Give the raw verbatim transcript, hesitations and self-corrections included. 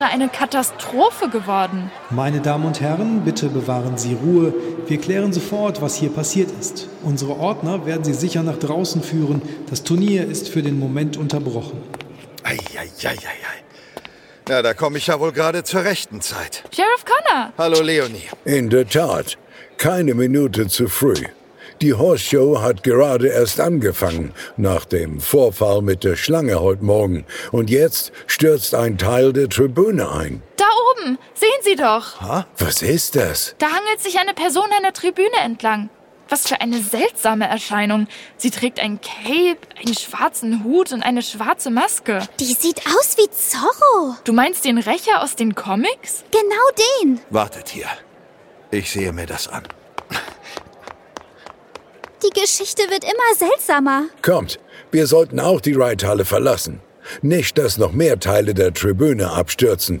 eine Katastrophe geworden. Meine Damen und Herren, bitte bewahren Sie Ruhe. Wir klären sofort, was hier passiert ist. Unsere Ordner werden Sie sicher nach draußen führen. Das Turnier ist für den Moment unterbrochen. Eieieiei. Na, da komme ich ja wohl gerade zur rechten Zeit. Sheriff Connor! Hallo, Leonie. In der Tat, keine Minute zu früh. Die Horse Show hat gerade erst angefangen, nach dem Vorfall mit der Schlange heute Morgen. Und jetzt stürzt ein Teil der Tribüne ein. Da oben! Sehen Sie doch! Ha? Was ist das? Da hangelt sich eine Person an der Tribüne entlang. Was für eine seltsame Erscheinung. Sie trägt ein Cape, einen schwarzen Hut und eine schwarze Maske. Die sieht aus wie Zorro. Du meinst den Rächer aus den Comics? Genau den. Wartet hier. Ich sehe mir das an. Die Geschichte wird immer seltsamer. Kommt, wir sollten auch die Reithalle verlassen. Nicht, dass noch mehr Teile der Tribüne abstürzen.